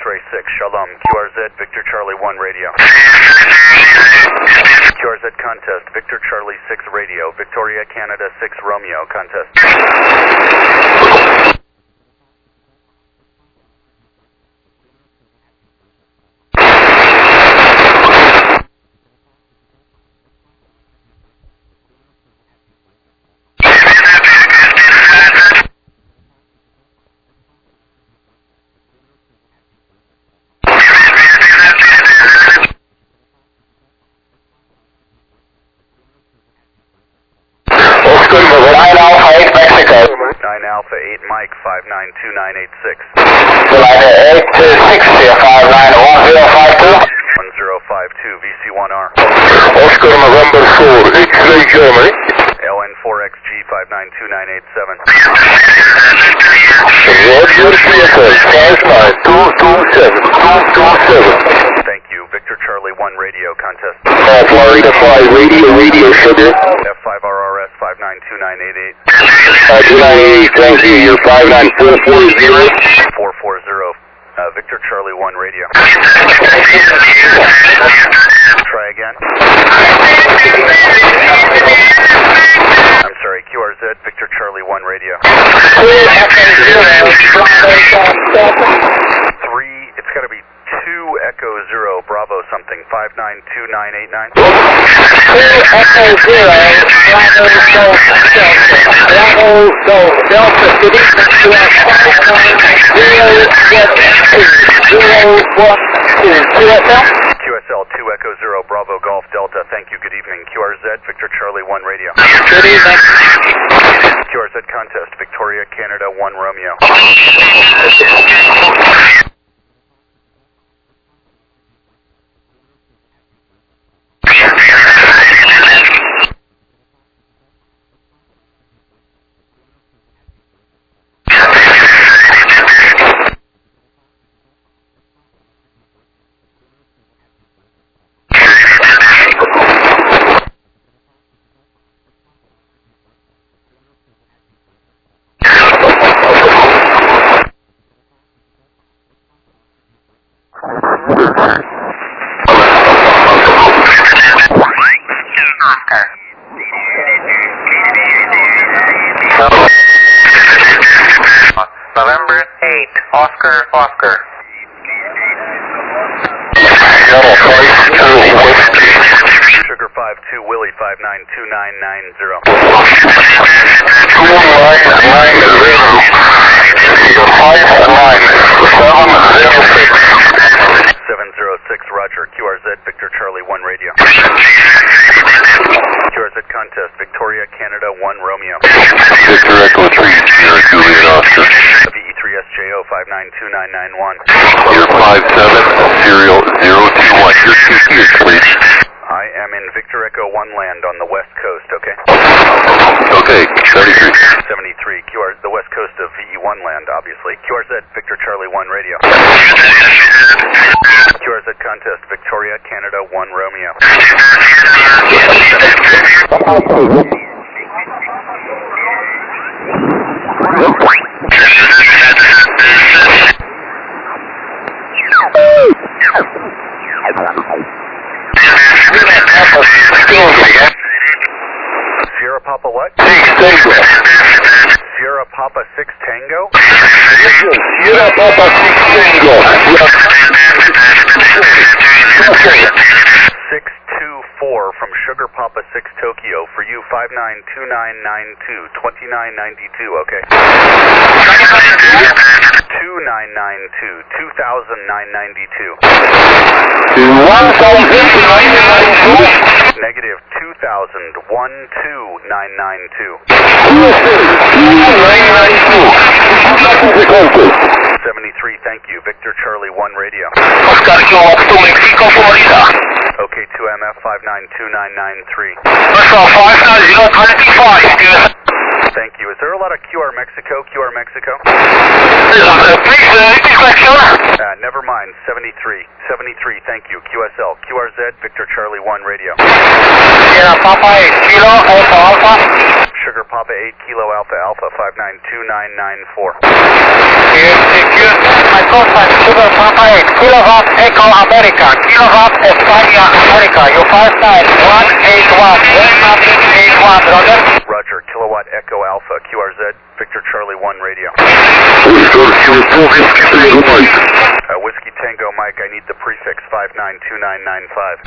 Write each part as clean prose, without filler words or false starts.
X-Ray 6, Shalom, QRZ, Victor Charlie 1 radio. QRZ contest, Victor Charlie 6 radio, Victoria Canada 6 Romeo contest. Alpha 8 Mike 592986. Alpha 8 to 60 591052. 1052 VC1R. Oscar November 4 X-Ray Germany. LN4XG 592987. Roger CSL 59227. Thank you. Victor Charlie 1 radio contest. Florida 5 radio sugar. F5RRS 592988. 2988, thank you. You're 59440. 440. Victor Charlie 1 radio. Try again. I'm sorry, QRZ, Victor Charlie 1 radio. 3, it's got to be 2 Echo 0 Bravo something, 592989. 2 Echo 0 Bravo Delta, good evening to us. QSL 2 Echo 0 Bravo Golf Delta, thank you, good evening. QRZ, Victor Charlie 1 radio. Good evening. QRZ contest, Victoria Canada 1 Romeo. November 8, Oscar. Sugar 52 Willie 592990. 706 Roger, QRZ, Victor Charlie 1 radio. QRZ contest, Victoria Canada 1 Romeo. Victor Echo 3, Sierra Juliet Oscar. VE3SJO 592991. You're 57, serial 021. Your QTH, please. I am in Victor Echo 1 land on the west coast, okay? Okay, 73. 73, the west coast of VE1 land, obviously. QRZ, Victor Charlie 1 radio. QRZ contest, Victoria Canada 1 Romeo. Sierra Papa what? Sierra Papa 6 Tango? Sierra Papa 6 Tango. 624 from Sugar Papa 6 Tokyo. For you, 592992, 2992, okay? 2992, 2992. Negative 2000, 12992. 73, thank you. Victor Charlie 1 radio. Oscar Kilo 2 Mexico, Florida. OK, 2MF 592993. Oscar 59025. Thank you. Is there a lot of QR Mexico? Please, repeat question. Never mind. 73, thank you. QSL, QRZ, Victor Charlie 1 radio. Sierra Papa 8 Kilo Alpha. Sugar Papa 8 Kilo Alpha 592994. Yes, thank you. Coastline, Sugar Papa 8, Kilowatt Echo America, Kilowatt España America, you 59181, 181, Roger. Roger, Kilowatt Echo Alpha, QRZ, Victor Charlie 1 radio. Whiskey Tango Mike, I need the prefix 592995.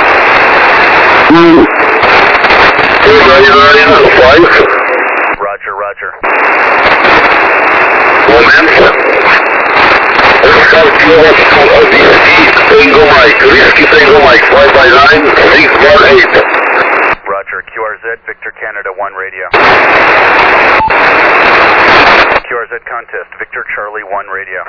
Roger, roger. Tango Mike, Whiskey Tango Mike, 559-618. Roger, QRZ, Victor Canada 1 radio. QRZ contest, Victor Charlie 1 radio.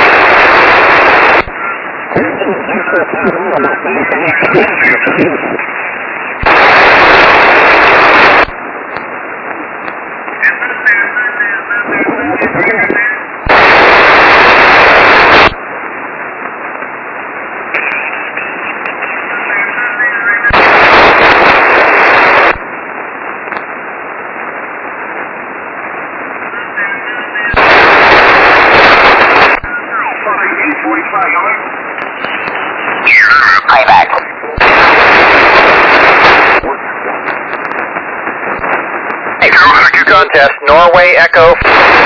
Contest, Norway Echo.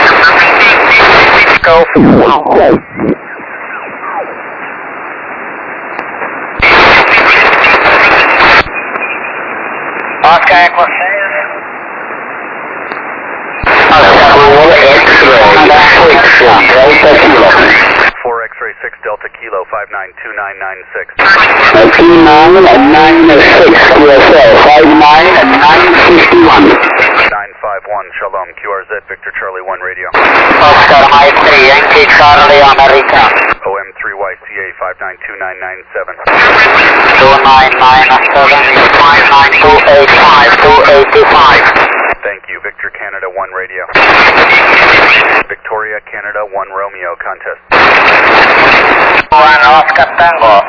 Echo. Oscar Echo. 4 X-ray 6 Delta Kilo 592996. 5996 QSL 59951. 951 Shalom, QRZ, Victor Charlie 1 radio. Oscar Mike 3, Yankee Charlie America. OM3YCA 592997. 2997 59285 285. Thank you, Victor Canada 1 radio. Victoria Canada 1 Romeo contest. 1 Oscar Tango.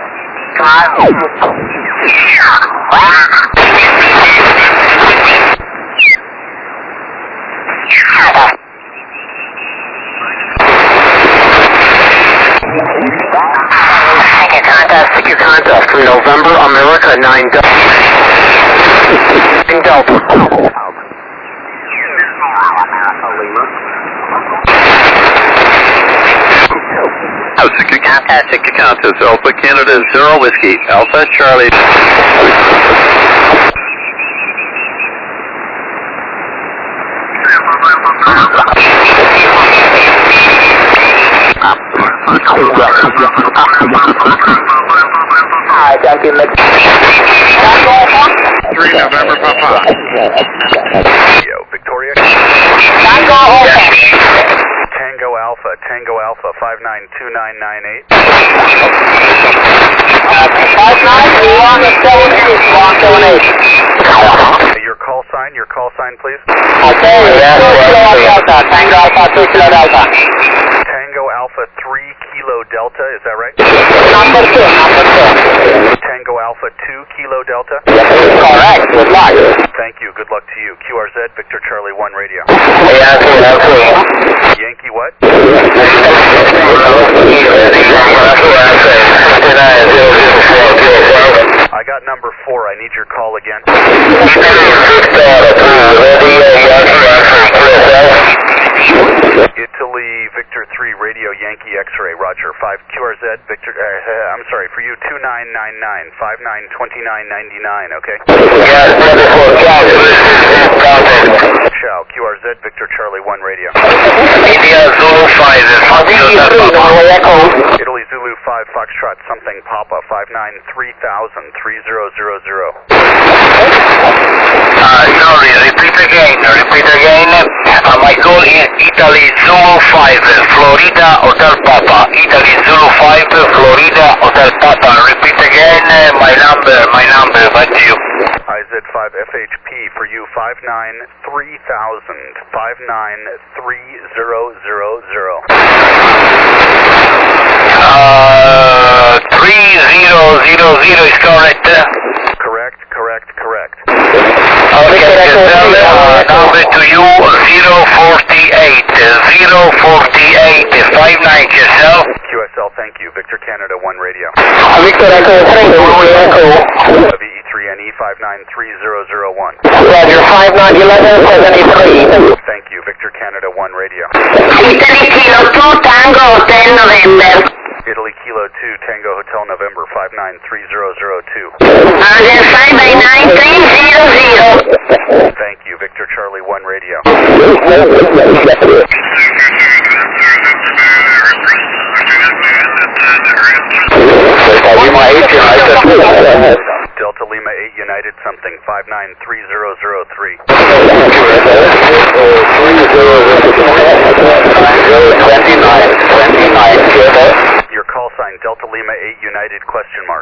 Second contest from November, America 9 Delta. Second contest, Alpha Canada 0 Whiskey, Alpha Charlie. Thank you, 3 November Papa. Yo, Victoria. Tango Alpha, Tango Alpha 592998. 59178. Your call sign, please. Okay, Delta, Tango Alpha 2 Kilo Delta. Tango Alpha 3 Kilo Delta, is that right? Number 2. Tango Alpha 2 Kilo Delta? Correct, good luck. Thank you, good luck to you. QRZ, Victor Charlie 1 radio. Yankee what? I got number 4, I need your call again. Italy, Victor 3, Radio Yankee X-ray, Roger. 5 QRZ, Victor, I'm sorry, for you 2999, 592999, okay? Shall, QRZ, Victor Charlie 1 radio. India Zulu 5 Italy Zulu 5, Foxtrot something Papa, 593,000, 3000. Sorry, repeat again. My call is Italy Zulu 5, Florida Hotel Papa. Italy Zulu 5, Florida Hotel Papa. Repeat again, my number, back to you. IZ5 FHP for you, 593,000, 593,000. 3000 is correct. Correct. Okay, number to you, 048, 59 yourself. QSL thank you. Victor Canada 1 Radio. Victor Echo, Tango, Echo. VE3NE 593001. Roger, 591173. Thank you. Victor Canada 1 Radio. Italy Kilo 2 Tango Hotel November. Italy Kilo 2 Tango Hotel November 593002. Roger, 589-300. Thank you. Victor Charlie 1 Radio. Delta Lima 8 United something 593003. Your call sign Delta Lima 8 United question mark.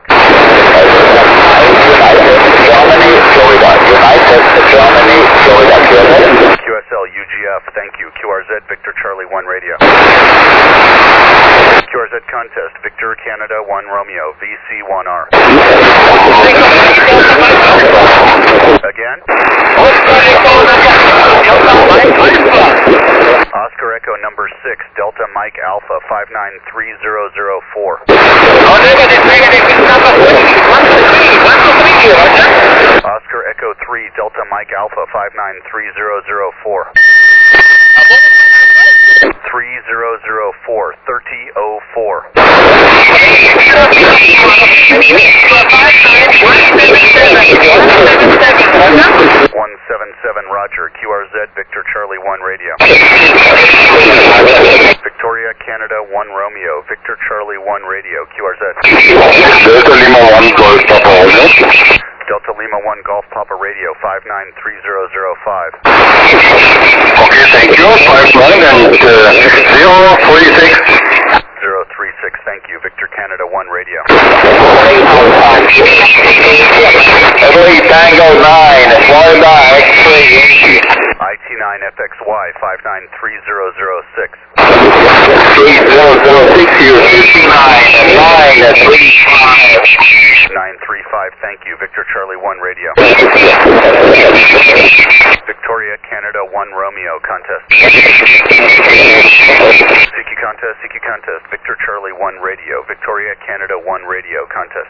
QSL UGF, thank you. QRZ Victor Charlie 1 Radio. QRZ contest Victor Canada 1 Romeo VC1R. Again? Oscar Echo number 6 Delta Mike Alpha 593004. Oscar Echo 3 Delta Mike Alpha 593004. 3004 3004. 177 Roger. QRZ Victor Charlie 1 Radio. Victoria Canada 1 Romeo Victor Charlie 1 Radio. QRZ. Delta Lima 1 Golf Papa Radio. Delta Lima 1 Golf Papa Radio 593005. Okay, thank you. 59 and 036. 036, thank you. Victor Canada 1 Radio. Italy Tango 9, Florida X-ray Yankee. IT9FXY 593006. 3006 here, 59 935, thank you. Victor Charlie 1 Radio. Victoria Canada 1 Romeo contest. CQ contest. Victor Charlie 1 Radio. Victoria Canada 1 Radio contest.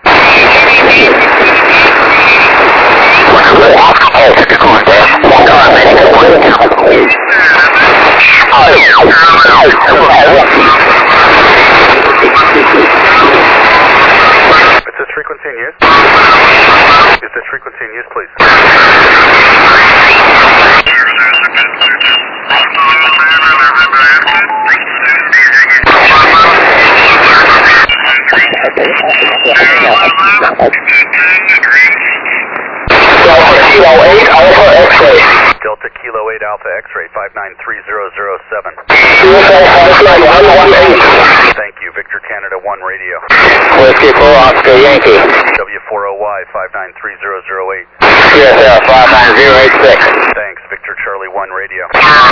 Is this frequency in use? Is this frequency in use, please? Delta Kilo 8 Alpha X-ray 593007. Thank you. Victor Canada 1 Radio. Whiskey 4 Oscar Yankee. W40Y 593008. QSL 59086. Thanks. Victor Charlie 1 Radio.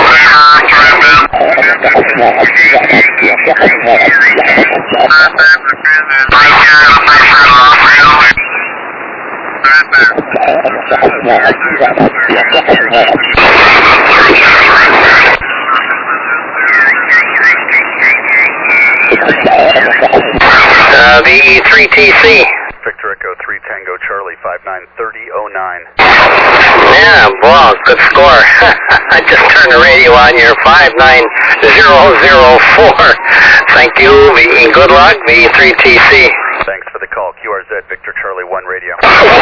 VE3TC. Victor Echo 3 Tango Charlie 593009. Yeah, wow, good score. I just turned the radio on. You're 59004. Thank you. Good luck, VE3TC. Thanks for the call. QRZ Victor Charlie 1 Radio.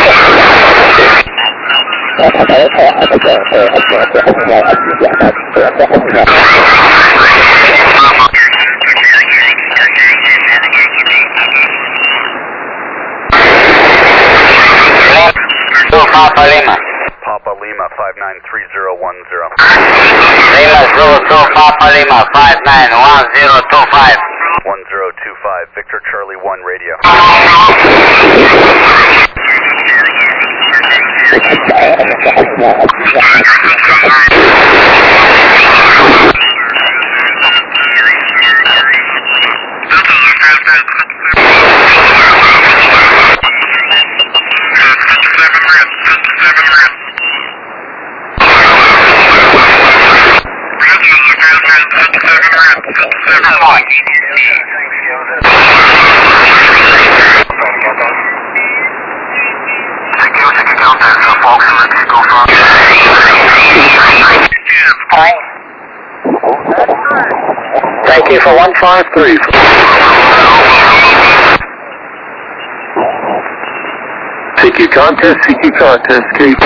Papa Lima. Papa Lima 593010. Lima Zulu 2 Papa Lima 591025. 1025 Victor Charlie 1 Radio. you for 153. CQ contest, K.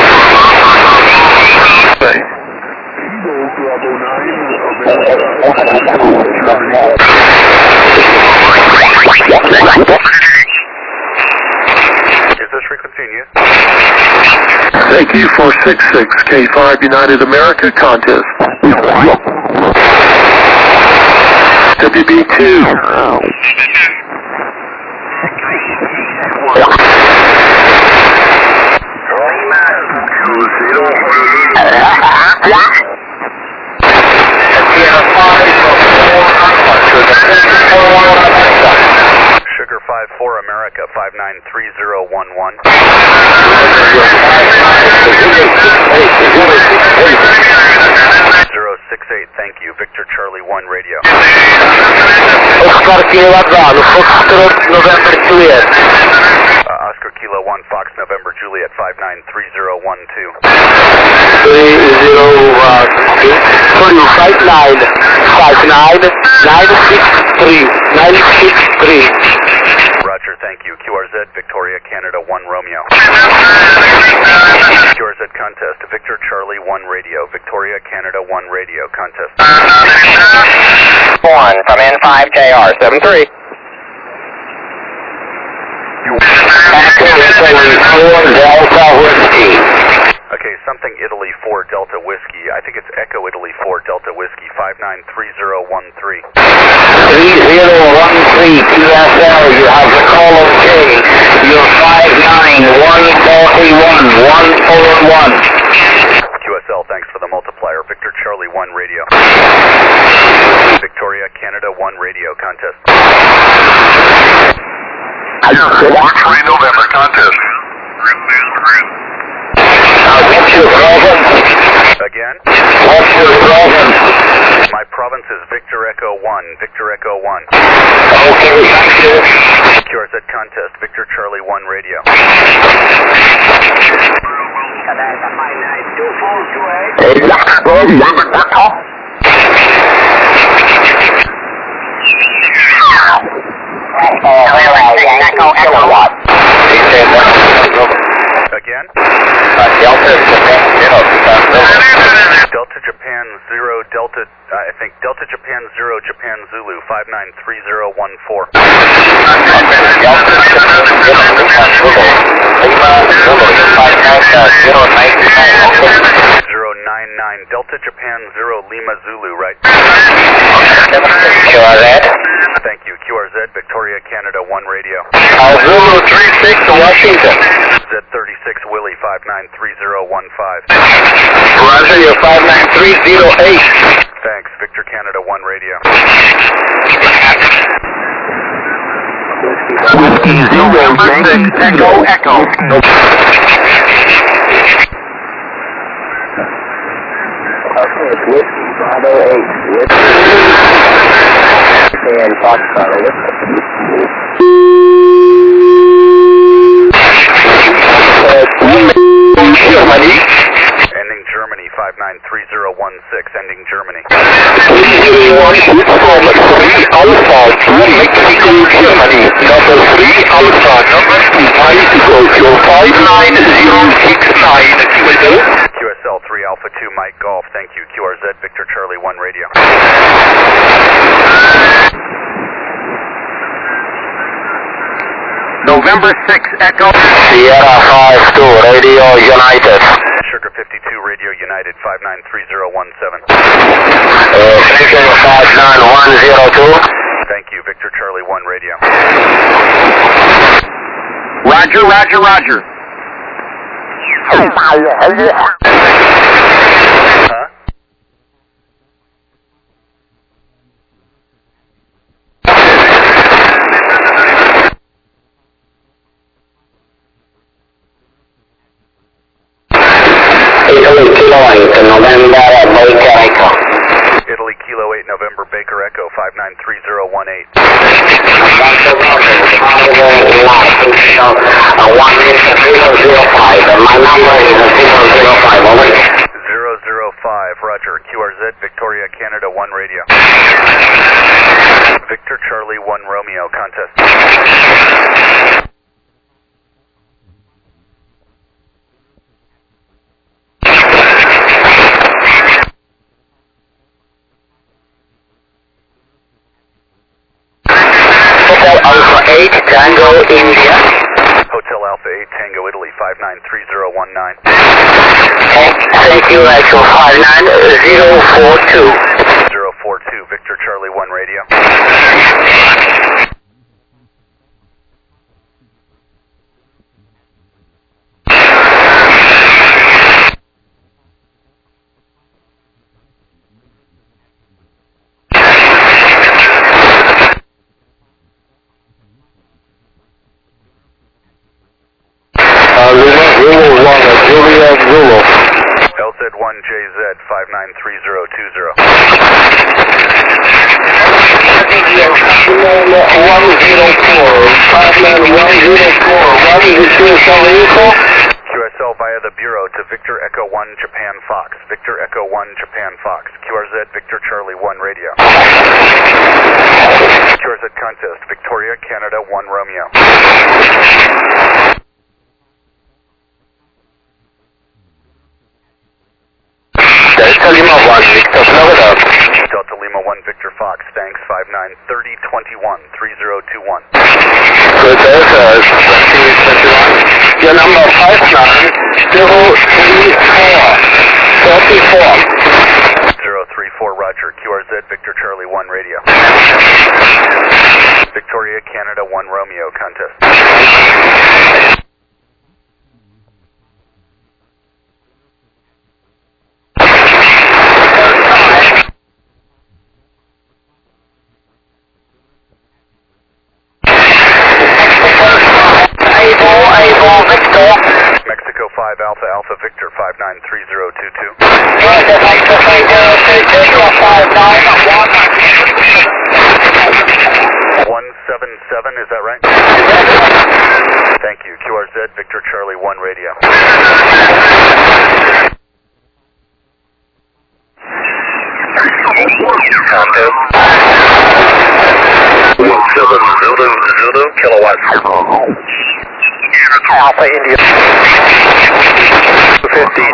Is this frequency in use? Thank you, 466, K5 United America contest. WB2. Sugar 54 America 593011. 068, thank you. Victor Charlie 1 radio. Oscar Kilo 1, Foxtrot November Juliet. Oscar Kilo 1 Fox November Juliet 593012. 963. Roger, thank you. QRZ Victoria Canada 1 Romeo. QRZ contest. Victor Charlie 1 radio. Victoria Canada 1 radio contest. 1 from N5JR 73. Delta Whiskey. Okay, something Italy 4 Delta Whiskey. I think it's Echo Italy 4 Delta Whiskey 593013. 3013 TSL, you have the call okay. You're 59141 QSL, thanks for the multiplier. Victor Charlie 1 radio. Victoria Canada 1 radio contest. 3 November contest. What's your province? Again? What's your province? My province is Victor Echo 1. Victor Echo 1. Okay, thank you. QRZ contest. Victor Charlie 1 radio. Again? Delta Japan 0 Delta, I think Delta Japan 0 Japan Zulu 593014. 099 Delta Japan 0 Lima Zulu, right? QRZ. Thank you. QRZ Victoria Canada 1 radio. Zulu 36 to Washington. Z36 Willie 593015. Roger, you're 59308. Thanks. Victor Canada 1 radio. Whiskey 0 Echo. Okay, it's Whiskey 508. Whiskey and Foxtrot, Germany. Ending Germany 593016. Ending Germany. 301 Foxtrot 3 Alpha 2 Mexico, Germany. Number 3 Alpha, number 2 Tokyo 59069. QSL 3 Alpha 2 Mike Golf. Thank you. QRZ Victor Charlie 1 radio. November 6 Echo. Sierra 52 Radio United. Sugar 52 Radio United 593017. Station 59102. Thank you. Victor Charlie 1 radio. Roger, roger, roger. Huh? Italy Kilo 8 November Baker Echo. Italy Kilo 8 November Baker Echo 593018. My number is 005. Over. 005 Roger. QRZ, Victoria, Canada 1 radio. Victor, Charlie 1 Romeo, contest. Hotel Alpha 8, Tango, India. Hotel Alpha 8, Tango, Italy, 593019. Thank you, Echo 59042. 042, Victor, Charlie 1 radio. Juliet Zulu. LZ1JZ 593020. 104. QSL via the Bureau to Victor Echo 1 Japan Fox. Victor Echo 1 Japan Fox. QRZ Victor Charlie 1 radio. QRZ contest. Victoria, Canada 1 Romeo. Delta Lima 1, Victor Florida. Delta Lima 1 Victor Fox. Thanks. 593021 3021. Good, Delta 2021. Your number 59034. 034 Roger. QRZ Victor Charlie 1 radio. Victoria, Canada 1 Romeo, contest. Mexico 5 Alpha Alpha Victor 593022. 177, is that right? Thank you. QRZ Victor Charlie 1 radio. Contact. 1700 kilowatts. Alpha India. 215.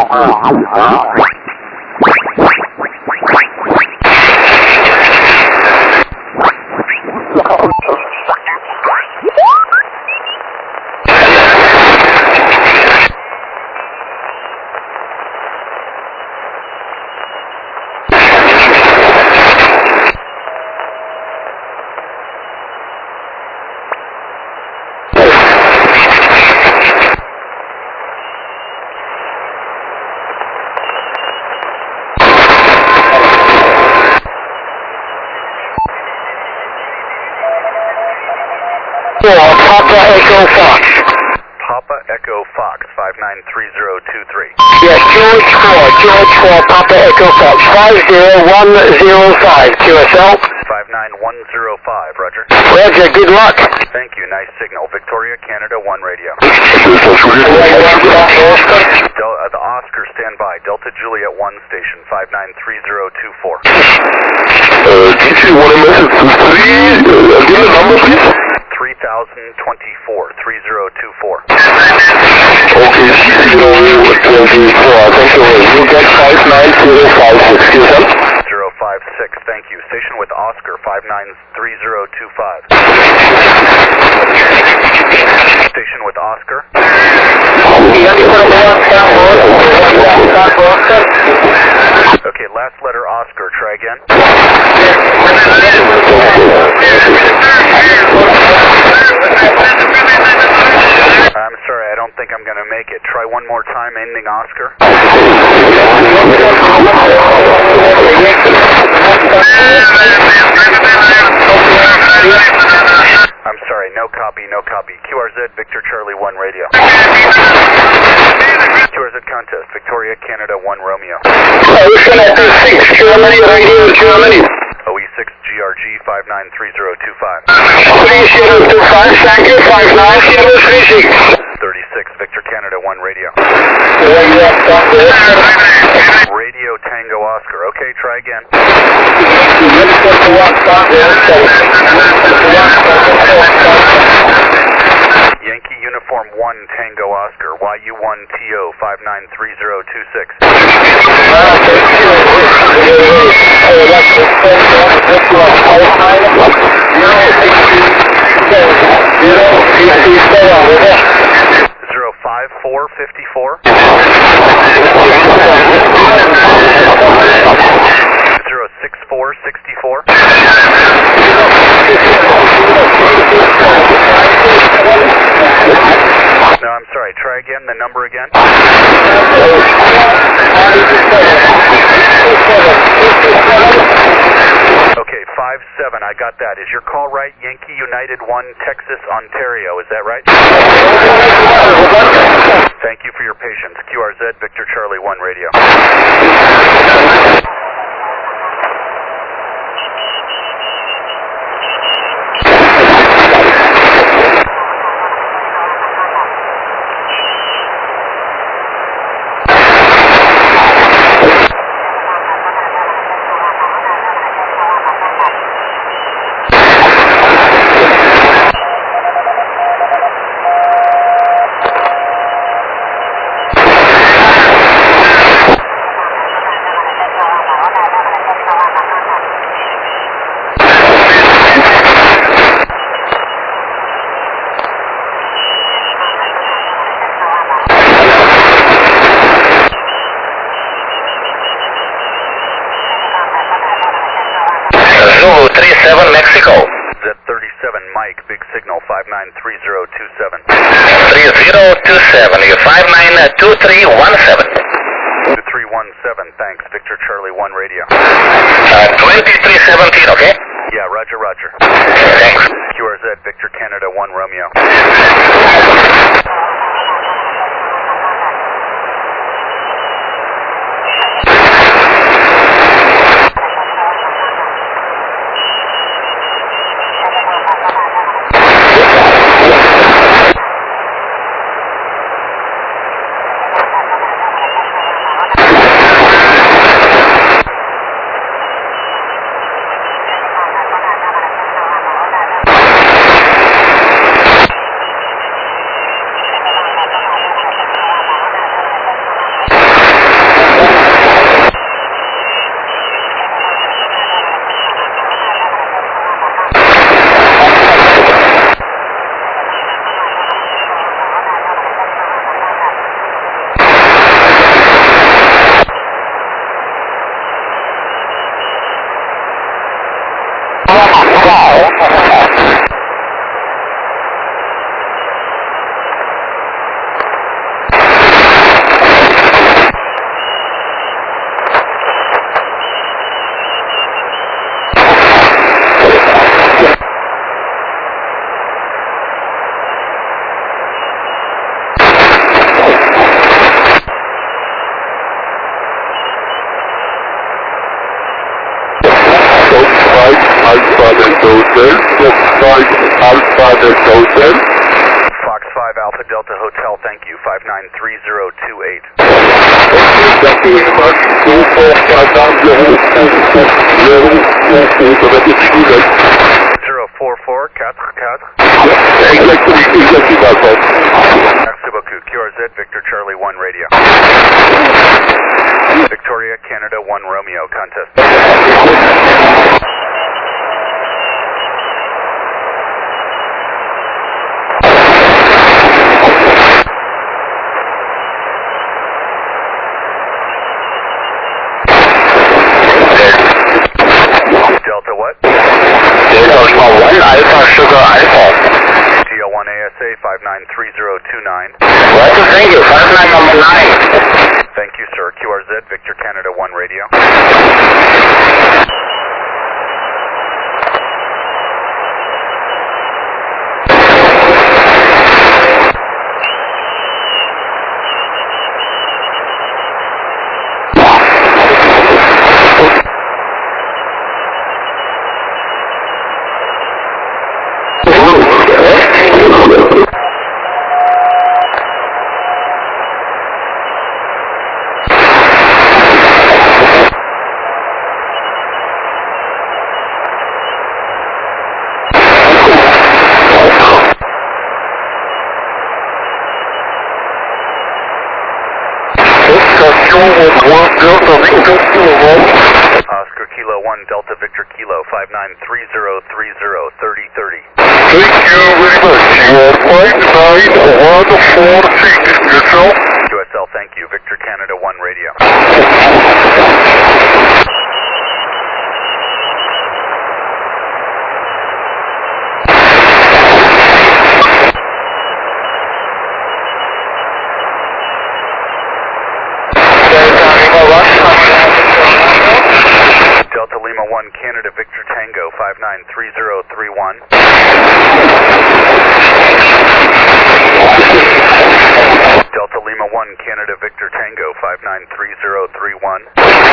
Papa Echo Fox. Papa Echo Fox 593023. Yes, George 4, Papa Echo Fox, 50105, QSL. 59105, Roger. Roger, good luck. Thank you, nice signal. Victoria, Canada 1 radio. The Oscar, stand by. Delta Juliet 1 station, 593024. DC 1MS 3, give the number please. 3024, 3024. Okay, CCO 24, thank you. You get 59056, QSL. 056, thank you. Station with Oscar, 593025. Station with Oscar. Okay, last letter Oscar, try again. I'm sorry, I don't think I'm going to make it. Try one more time, ending Oscar. I'm sorry, no copy, no copy. QRZ, Victor Charlie 1 radio. QRZ contest, Victoria, Canada 1 Romeo. Ocean at 6, Germany, radio Germany. OE6 GRG 593025. 3025, thank you, 59036. 36, Victor Canada 1 radio. Radio Tango. Yankee Uniform 1 Tango Oscar, YU1TO 593026. Zero 5454. 06464. No, I'm sorry. Try again. The number again. Okay, 57. I got that. Is your call right? Yankee United 1, Texas, Ontario. Is that right? Thank you for your patience. QRZ, Victor Charlie 1 Radio. Zulu 37 Mexico. Z37 Mike, big signal 593027. 3027, you 592317. 2317, thanks. Victor Charlie 1 Radio. 2317, okay? Yeah, roger, roger. Thanks. QRZ, Victor Canada 1 Romeo. Fox 5 Alpha Delta Hotel, thank you. 593028. 044 Merci beaucoup. QRZ, Victor Charlie 1 Radio. Victoria, Canada 1 Romeo, contest. Delta what? Delta Lima 1, Alpha Sugar Alpha. DL1 ASA 593029. Roger, thank you. 59 number 9. Thank you, sir. QRZ, Victor Canada 1 Radio. Oscar Kilo 1 Delta Victor Kilo 593030 3030. Thank you very much. You are 59146. Yourself? QSL, thank you. Victor Canada 1 radio. Delta Lima 1 Canada Victor Tango 593031. Delta Lima 1 Canada Victor Tango 593031.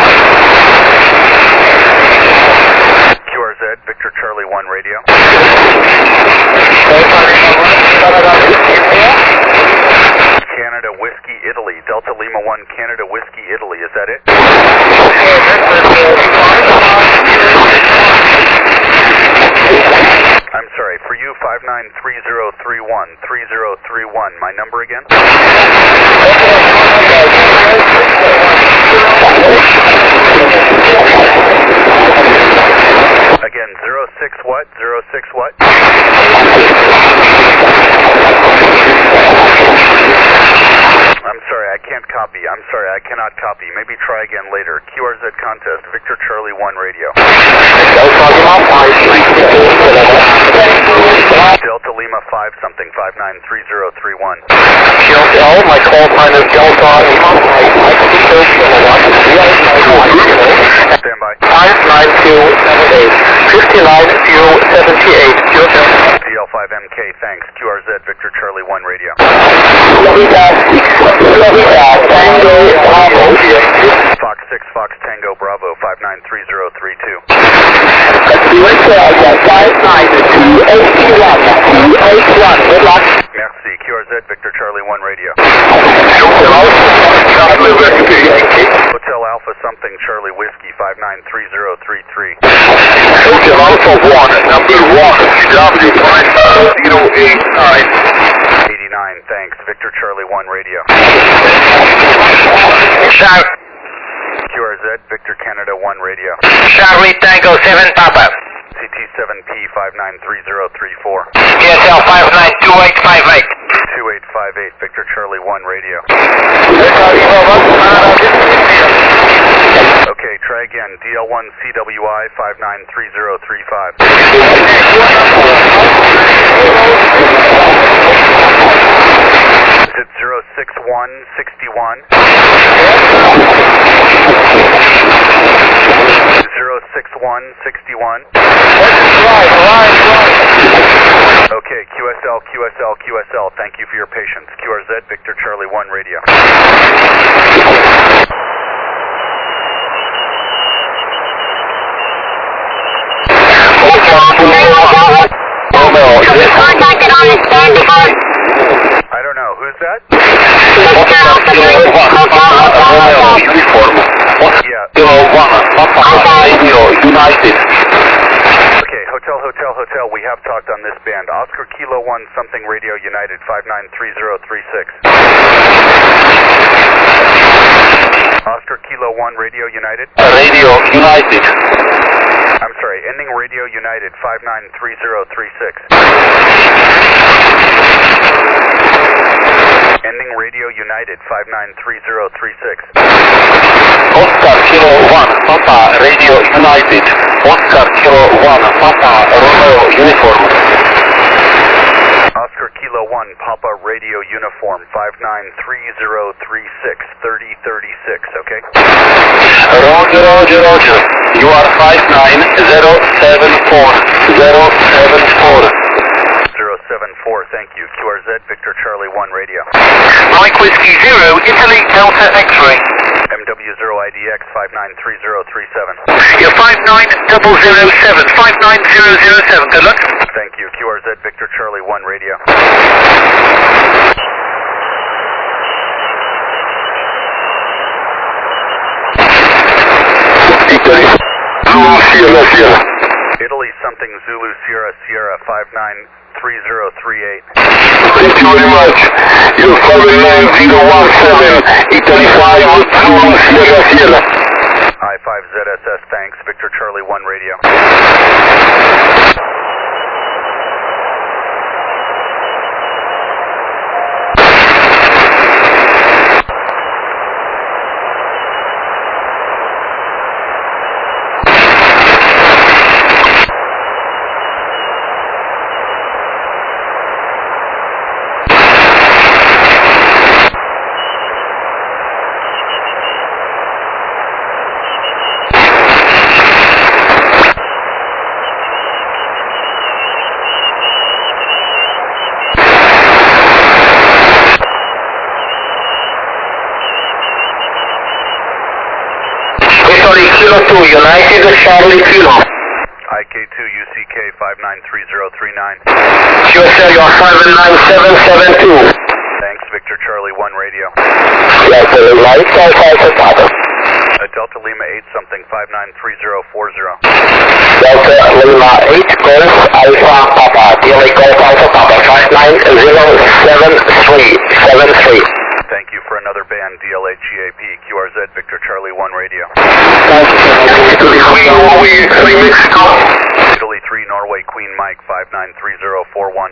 QRZ Victor Charlie 1 radio. Canada Whiskey Italy. Delta Lima 1 Canada Whiskey Italy. Is that it? I'm sorry, for you 593031 3031. My number again? Again, 06 what? 06 what? I'm sorry, I can't copy. I'm sorry, I cannot copy. Maybe try again later. QRZ contest, Victor Charlie 1 radio. Delta Lima 5 something, 593031. QSL, my call sign is Delta Lima 5. Stand by. 59278. 59078. QSL. DL5MK, thanks. QRZ, Victor Charlie 1 radio. Fox 6, Fox Tango Bravo, 593032. Merci. QRZ, Victor Charlie 1 radio. Hotel Alpha something, Charlie Whiskey, 593033. Hotel Alpha 1, number 1, W5089. 89, thanks. Victor Charlie 1 radio. QRZ, Victor Canada 1 radio. Charlie Tango 7 Papa. CT7P 593034. QSL 592858. 2858, Victor Charlie 1 radio. Okay, try again. DL1 CWI 593035. Is it 06161? 06161? Okay, QSL, thank you for your patience. QRZ, Victor Charlie 1 radio. Contacted on this band before? I don't know, who's that? Yeah. United. Okay, Hotel, we have talked on this band. Oscar Kilo 1 something Radio United 593036. Oscar Kilo 1 Radio United. Radio United. I'm sorry, ending Radio United 593036. Ending Radio United 593036. Oscar Kilo 1 Papa Radio United. Oscar Kilo 1 Papa Romeo Uniform. Oscar Kilo 1 Papa Radio Uniform 593036 3036, okay? Roger. You are 59074. 074, thank you. QRZ, Victor Charlie 1 radio. Mike Whiskey 0, Italy Delta X-ray. MW0IDX 593037. You're 59007, 59007, good luck. Thank you. QRZ, Victor Charlie 1 radio. Italy. Italy something Zulu Sierra Sierra 593038. Thank you very much. Your 79017, Italy 5 Zulu Sierra Sierra. I-5ZSS, thanks. Victor Charlie 1 radio. Kilo 2, United Charlie Kilo. IK2 UCK 593039. QSL, you are 59772. Thanks, Victor Charlie 1 radio. Delta Lima 8, Papa. Delta Lima 8 something 593040. Delta Lima 8, Golf Alpha Papa. DLA Golf Alpha Papa 590773. Thank you for another band, DLA GAP, QRZ, Victor Charlie 1 radio. Italy 3, Norway, Mexico. Italy 3, Norway, Queen Mike 593041.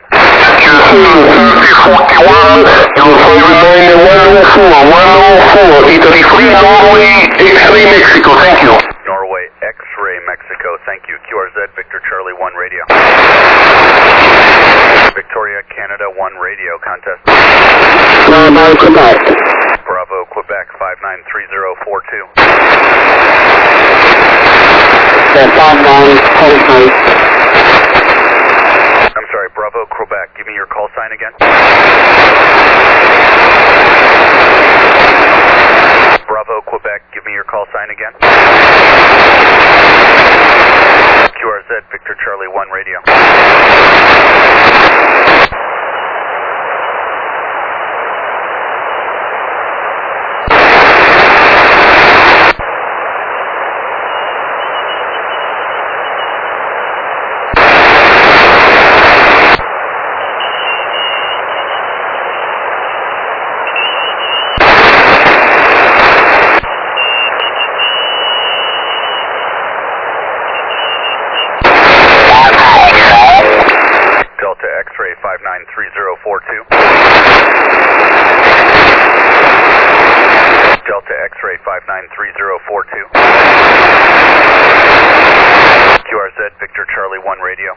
QC 3041, your remain 104, Italy 3, Norway, X-ray Mexico, thank you. Norway, X-ray Mexico, thank you. QRZ, Victor Charlie 1 radio. Victoria, Canada 1 radio, contest. Bravo, Quebec. Bravo, Quebec 593042. 5943. I'm sorry, Bravo, Quebec. Give me your call sign again. Bravo, Quebec. Give me your call sign again. QRZ, Victor Charlie 1 radio. Delta X-ray 593042. Delta X-ray 593042. QRZ, Victor Charlie 1 radio.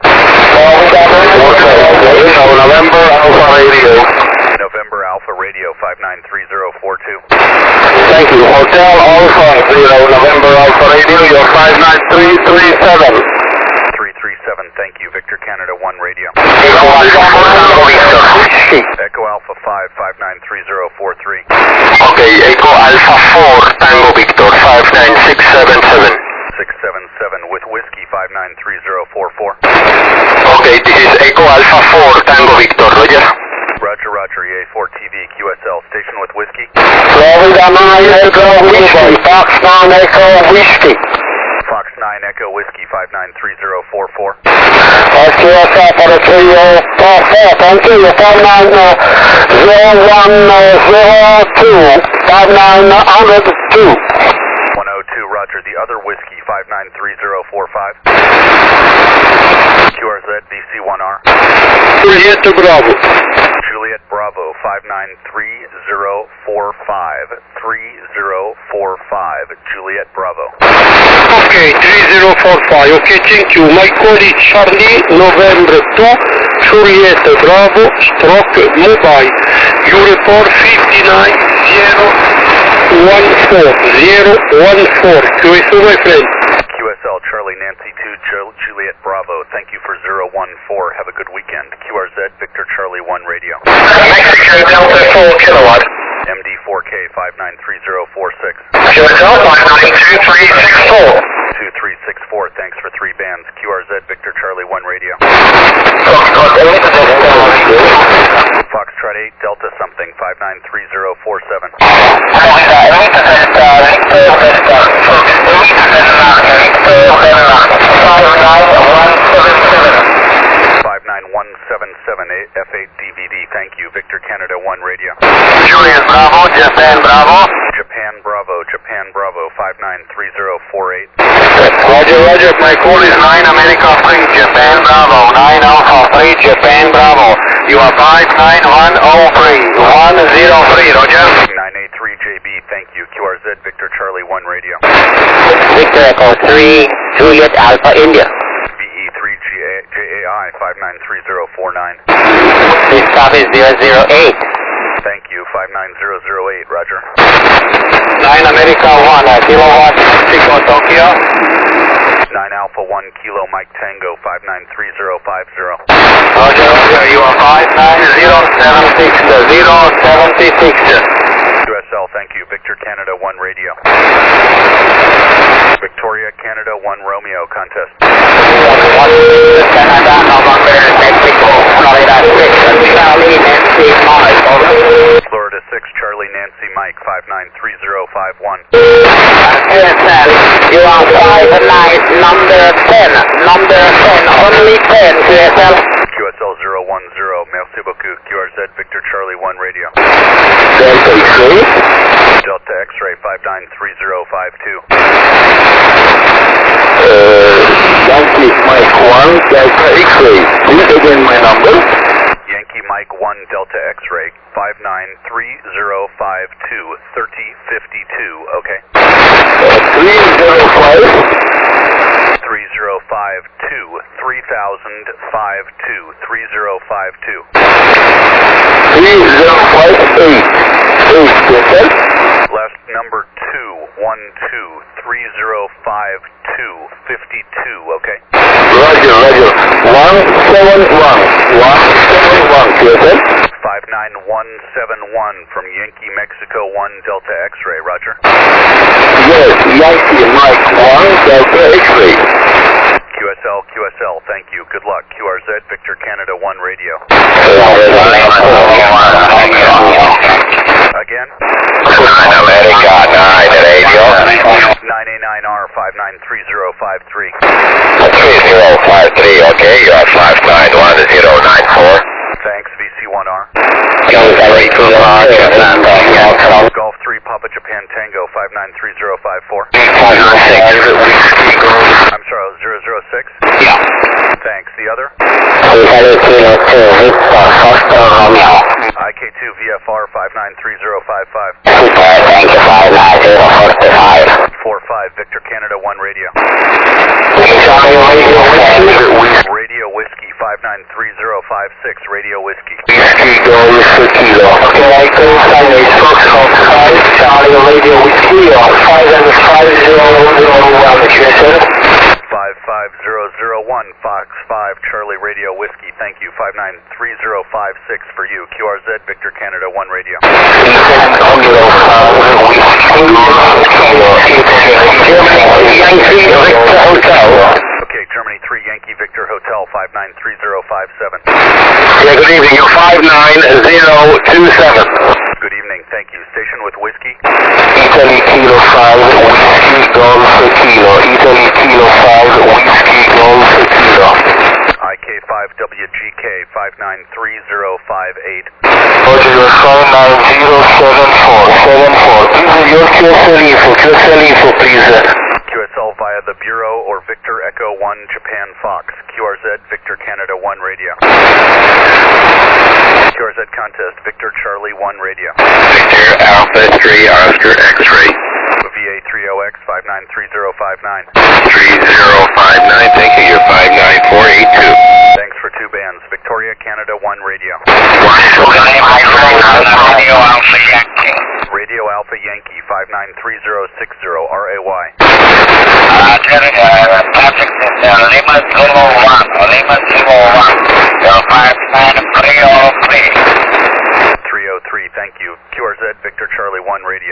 November Alpha Radio. November Alpha Radio 593042. Thank you. Hotel Alpha 0, November Alpha Radio, your 59337. 337, thank you. Victor Canada 1 radio. Echo Alpha 4, Tango Victor. Echo Alpha 5 593043. Okay, Echo Alpha 4, Tango Victor 59677. 677 with Whiskey 593044. Okay, this is Echo Alpha 4, Tango Victor, Roger. Roger, Roger, EA4 TV, QSL, station with Whiskey. Florida 9 Echo Whiskey, Fox 9 Echo Whiskey. Fox 9 Echo Whiskey 593044. QSL for the 3044, thank you, 590102, 5902. 102, Roger, the other Whiskey 593045. QRZ, DC1R. Juliet Bravo. Juliet Bravo 593045. 3045, Juliet Bravo. Okay, 3045. Okay, thank you. My call is Charlie, November 2, Juliet Bravo, stroke mobile. You report 59014. QSL, my friend. QSL, Charlie, Nancy 2, Juliet Bravo. Thank you for 014. Have a good weekend. QRZ, Victor Charlie 1 radio. Mexican Delta 4 kilowatt. MD4K 593046. QSL 592364. 2364, thanks for 3 bands. QRZ, Victor Charlie 1 radio. 593046. Foxtrot 8, Delta something, 593047. F8 DVD, thank you. Victor Canada 1 radio. Julius Bravo, Japan Bravo. Japan Bravo, 593048. Roger, my call is 9 America 3, Japan Bravo, 9 Alpha 3, Japan Bravo. You are 59103, 103, Roger. 983JB, thank you. QRZ, Victor Charlie 1 radio. Victor Echo 3, Juliet Alpha India. VE3JAI, 593049. This stop is 008. Thank you, 59008, roger. 9 America 1, kilowatt, Mexico, Tokyo. 9 Alpha 1 Kilo Mike Tango, 593050. Roger, you are 59076, 076. QSL, thank you. Victor Canada 1 radio. Victoria Canada 1 Romeo, contest. Canada, November, Mexico, Florida 6, Charlie, Nancy, Mike, over. Florida 6 Charlie Nancy Mike, 593051. QSL, you are 5 number 10, only 10, QSL. QSL 010, merci beaucoup. QRZ Victor Charlie 1 radio. Delta X-ray. Delta X-ray 593052. Yankee Mike 1, Delta X-ray. Please again my number. Yankee Mike 1 Delta X-ray 593052 3052. Okay. 305. 3052 3052 3052. 3058. Last number 212 3052 52. Okay. Roger. 171. 171. QSL. 59171 from Yankee Mexico 1 Delta X-ray. Roger. Yes, Yankee Mike 1 Delta X-ray. QSL, thank you. Good luck. QRZ Victor Canada 1 radio. Again? 9 America 9 radio. 9A9R 593053. 3053, okay, you are 591-094. Thanks, VC1R. Golf 3 Papa Japan Tango 593054. I'm sorry, 006? Yeah. Thanks. The other? IK2 VFR 593055. 45 Victor Canada 1 radio. Radio Whiskey 593056. Radio Whiskey. Whiskey goes for kilo. Okay, I go Sunday, Foxtrot 5, Charlie Radio Whiskey, 55001, QSL. 55001 Fox 5 Charlie Radio Whiskey. Thank you. 593056 for you. QRZ Victor Canada 1 radio. Okay, Germany 3 Yankee Victor Hotel 593057. Yeah, good evening. You're 59027. Good evening. Thank you. Station with Whiskey. Italy Kilo 5, Whiskey Golf Kilo. Italy Kilo 5, Whiskey Golf Kilo. IK5WGK 593058. Roger, you're 59074. Please, your QSL info, please. QSL via the Bureau or Victor Echo 1 Japan Fox. QRZ Victor Canada 1 radio. QRZ contest Victor Charlie 1 radio. Victor Alpha 3 Oscar X-ray. VA30X 593059. 3059, thank you, you're 59482. Thanks for 2 bands. Victoria Canada 1 radio. Radio Alpha Yankee 593060 RAY. Patrick, Lima Zulu 1, Lima Zulu 1, 59303. 303, thank you. QRZ Victor Charlie 1 radio.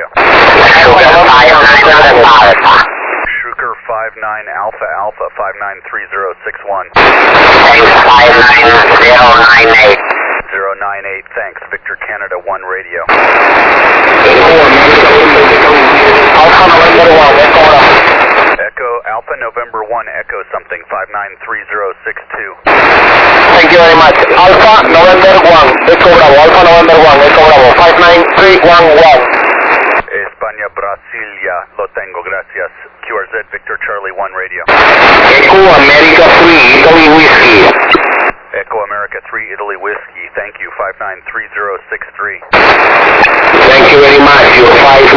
Schuker 59 Alpha Alpha 593061. 59098. 098 98, thanks. Victor Canada 1 radio. Echo Alpha November 1, Echo something, 593062. Thank you very much. Alpha November 1, Echo Bravo, Alpha November 1, Echo Bravo, 59311. España, Brasilia, lo tengo, gracias. QRZ, Victor Charlie 1 radio. Echo America 3, Italy Whiskey. Echo America 3, Italy Whiskey, thank you, 593063. Thank you very much. You're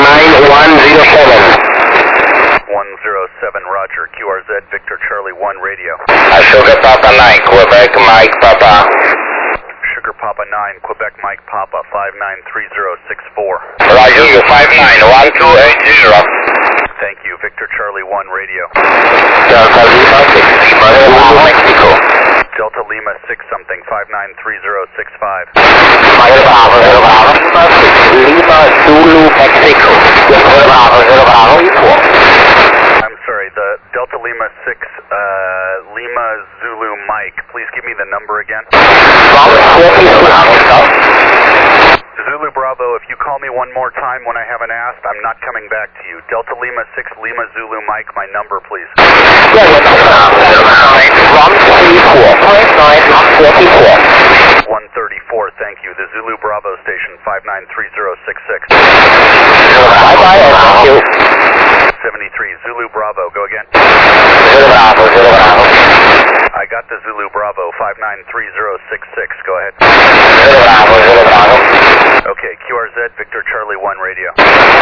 59107. 107, Roger. QRZ, Victor Charlie 1 radio. Sugar Papa 9, Quebec Mike Papa. Sugar Papa 9, Quebec Mike Papa, 593064. Roger, you 591280. Thank you, Victor Charlie 1 radio. Delta Lima 6 Lima, Mexico. Delta Lima 6 something, 593065. Bravo, Lima Zulu Mexico. Bravo, I'm sorry, the Delta Lima 6 Lima Zulu Mike, please give me the number again. Zulu Bravo, if you call me one more time when I haven't asked, I'm not coming back to you. Delta Lima 6 Lima Zulu Mike, my number please. 134, thank you. The Zulu Bravo station, 593066. Bye-bye, thank you. 73, Zulu Bravo, go again. Bravo. I got the Zulu Bravo, 593066, go ahead. Bravo. Okay, QRZ, Victor Charlie 1 radio.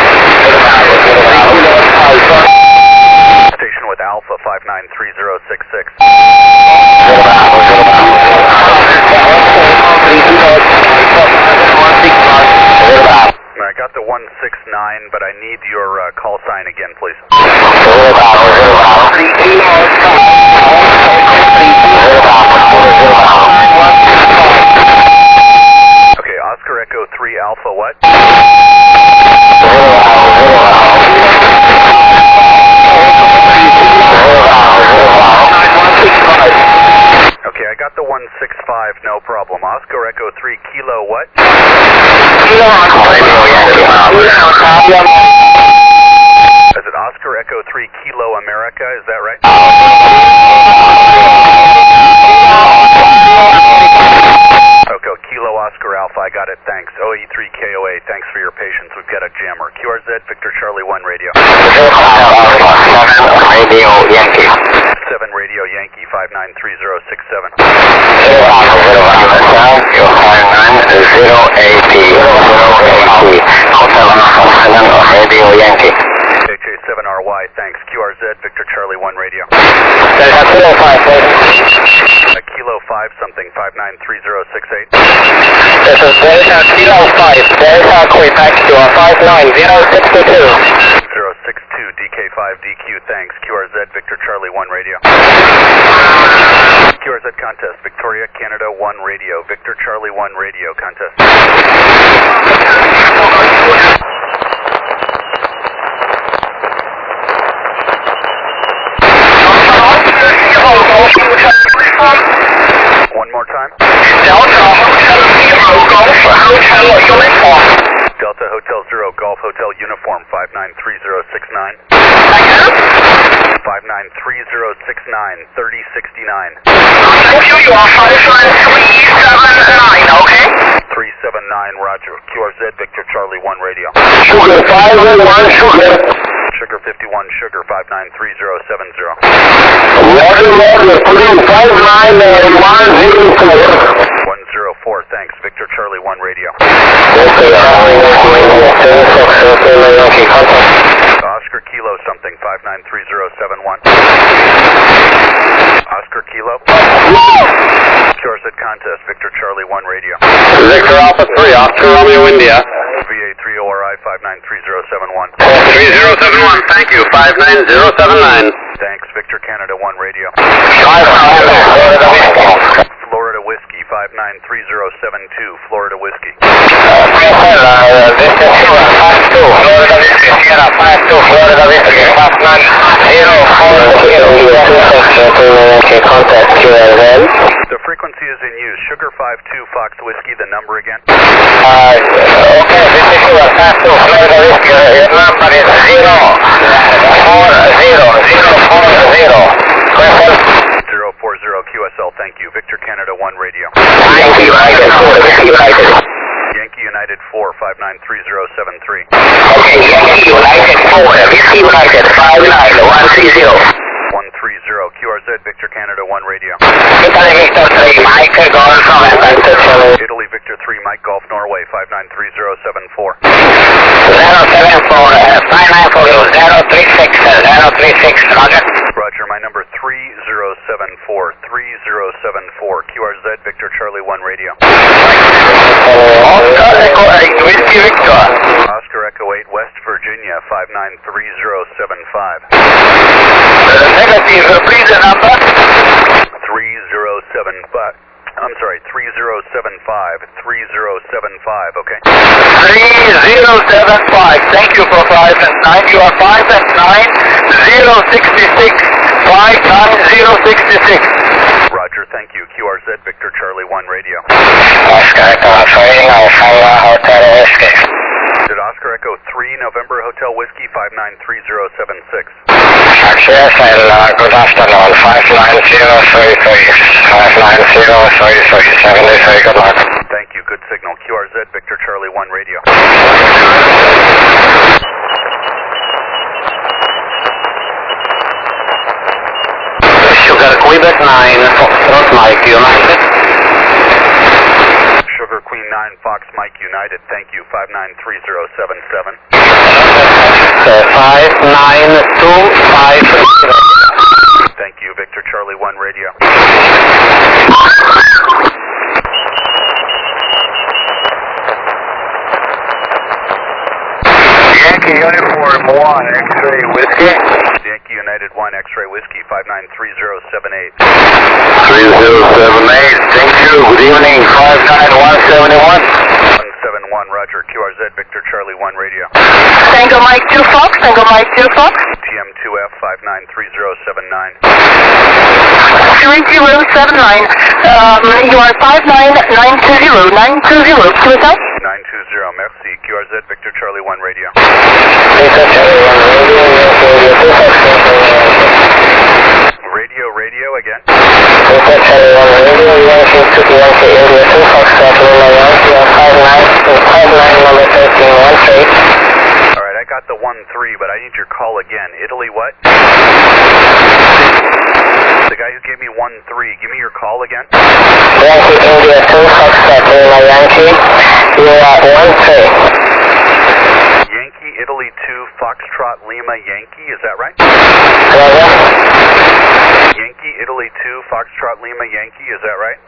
Station with Alpha, 593066. I got the 169, but I need your call sign again, please. Okay, Oscar Echo 3 Alpha what? Okay, I got the 165, no problem. Oscar Echo 3 Kilo what? Is it Oscar Echo 3 Kilo America, is that right? Okay, Kilo Oscar Alpha, I got it, thanks. OE3 KOA, thanks for your patience, we've got a jammer. QRZ, Victor Charlie 1 radio. 7 Radio Yankee. 7 Radio Yankee, 593067. Radio Yankee. HA7RY, thanks. QRZ, Victor Charlie 1 radio. Kilo 5, Kilo 5 something, 593068. This is Delta Kilo 5, Delta Quebec to 59062. 062 DK5DQ, thanks. QRZ, Victor Charlie 1 radio. QRZ contest, Victoria, Canada 1 radio. Victor Charlie 1 radio contest. One more time. Delta Hotel Zero Golf Hotel Uniform. Delta Hotel 0 Golf Hotel Uniform, 593069. 593069, 3069. Thank you, you are 59379, okay? 379, Roger. QRZ, Victor Charlie 1 radio. Sugar 501, Sugar. Sugar 51, Sugar 593070. Roger, putting 59104. 104, thanks. Victor Charlie 1 radio. Oscar Kilo something, 593071. Oscar Kilo. QRZ contest, Victor Charlie 1 radio. Victor Alpha 3, Oscar Romeo India. VA3ORI 593071. 3071, thank you, 59079. Thanks, Victor Canada 1 radio. Florida Whiskey 593072, Florida Whiskey. Victor Sierra 52, Florida Whiskey, Sierra 52, Florida Whiskey, 5904. Contact QRZ. The frequency is in use. Sugar 52 Fox Whiskey, the number again. Okay, this is Sugar 52 Florida Whiskey. Your number is 040 QSL, thank you. Victor Canada 1 radio. Yankee United 4, Whiskey United. Yankee United 4, 593073. Okay, Yankee United 4, Whiskey United 59130. 130 QRZ, Victor Canada 1 radio. Italy Victor 3, Mike Golf November 2. Italy Victor 3, Mike Golf Norway 593074. 074, 594, 036, Roger. Roger, my number 3074 QRZ, Victor Charlie 1 radio. Oscar Echo 8, Whiskey Victor. Oscar Echo 8, West Virginia 593075. Negative, please the number. 3075, okay? 3075, thank you for 5 and 9. You are 5 and 9, 066, 59066. Roger, thank you. QRZ, Victor Charlie 1 radio. Oscar Echo 3, November Hotel Whiskey. Did Oscar Echo 3, November Hotel Whiskey 593076. Yes, and good afternoon, 59033, good luck. Thank you, good signal. QRZ, Victor Charlie 1 radio. Sugar Quebec 9, Foxtrot Mike United. Sugar Queen 9, Fox Mike United, thank you, 593077. 5925. Thank you, Victor Charlie 1 radio. Yankee Uniform 1, X-Ray Whiskey. Yankee United 1, X-Ray Whiskey, 593078. 3078, thank you, good evening, 59171. 171, Roger. QRZ, Victor Charlie 1 radio. Tango Mike 2 Fox, Tango Mike 2 Fox. TM2F 593079. 3079. You are 59920, 920, QSL. 920, merci. QRZ, Victor Charlie 1 radio. Radio again. Alright, I got the 1-3, but I need your call again. Italy what? The guy who gave me 1-3, give me your call again. Yankee India 2, Foxtrot Lima Yankee, you are 1-3. Yankee Italy 2, Foxtrot Lima Yankee, is that right? Roger. Yankee Italy 2, Foxtrot Lima Yankee, is that right?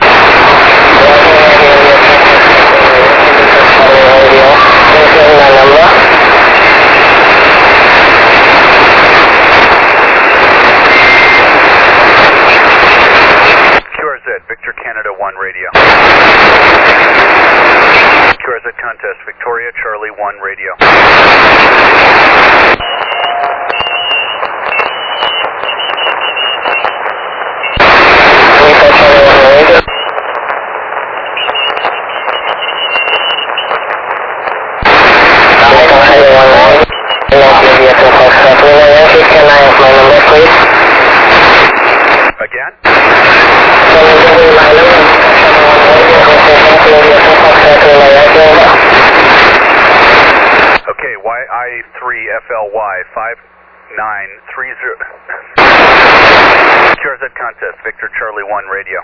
QRZ, Victor Canada 1 radio. QRZ contest, Victoria Charlie 1 radio. Again? Okay, YI3FLY 5930. QRZ contest, Victor Charlie 1 radio.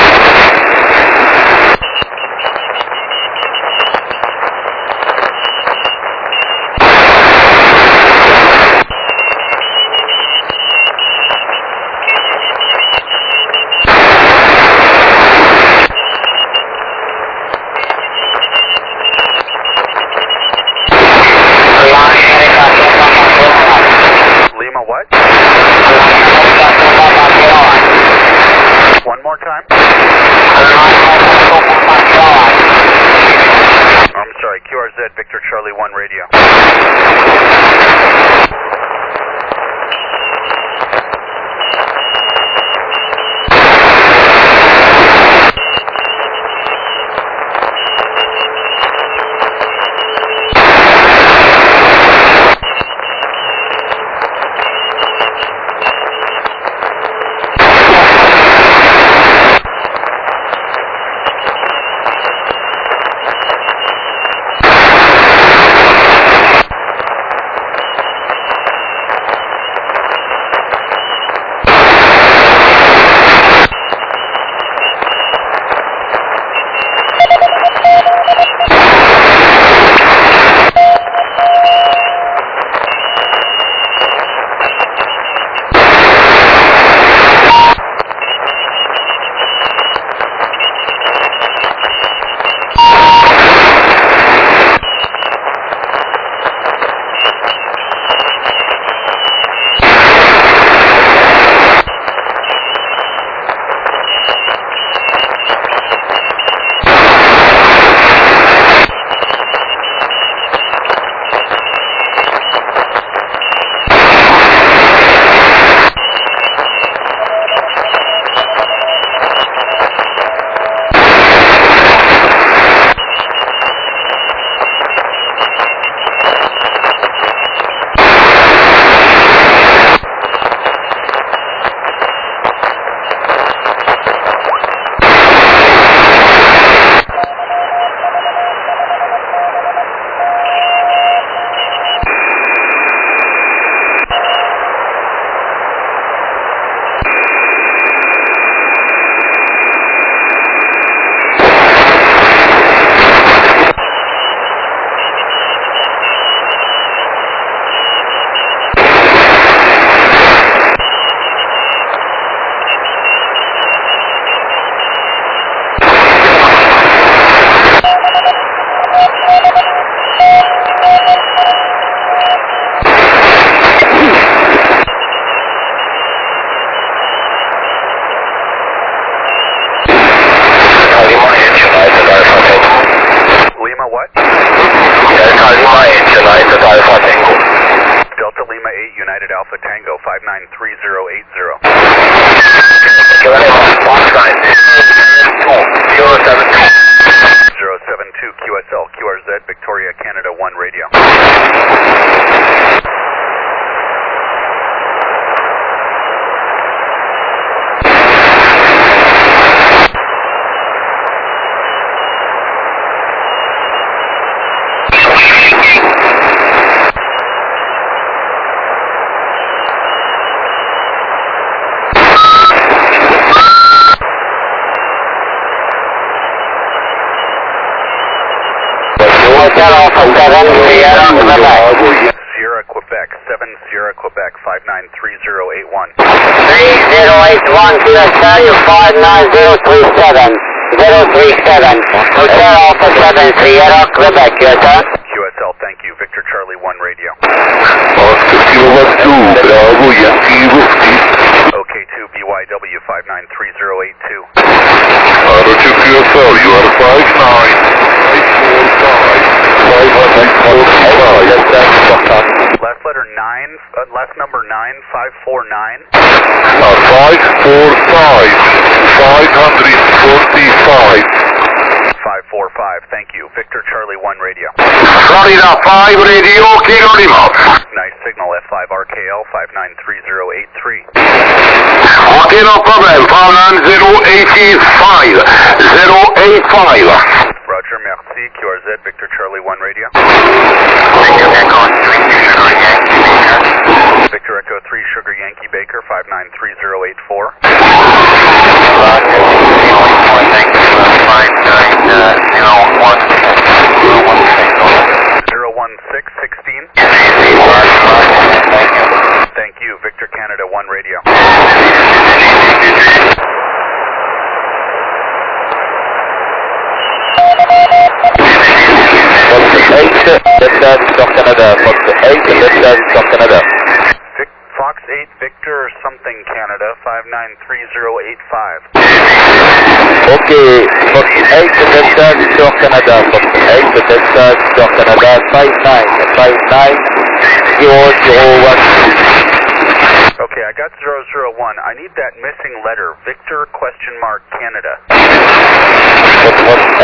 Lima what? One more time? I'm sorry, QRZ, Victor Charlie 1 radio. United Alpha Tango 593080. 072 QSL, QRZ, Victoria, Canada 1 radio. Sierra, Quebec, 7 Sierra, Quebec, 593081. 3081 QSL, 59037. 037. Hotel Alpha 7 Sierra, Quebec, QSL. QSL, thank you. Victor Charlie 1 radio. Oscar Kilo 2, Bravo, Yankee Whiskey. OK2 BYW 593082. Roger QSL, you are 59545. Last letter 9, last number 9549. 545, thank you. Victor Charlie 1 radio. Florida 5 Radio, Kilo Lima. Nice signal, F5 RKL 593083. Okay, no problem. 59085. 085. Roger, merci. QRZ, Victor Charlie 1 radio. Victor Echo 3 Sugar Yankee Baker 593084. 01616. Thank you, Victor Canada 1 radio. Fox 8 Victor something Canada 593085. Okay, Fox 8 Delta Victor Canada, Fox 8 Delta Victor Canada, 595001. Okay, I got 001. I need that missing letter, Victor ? Canada.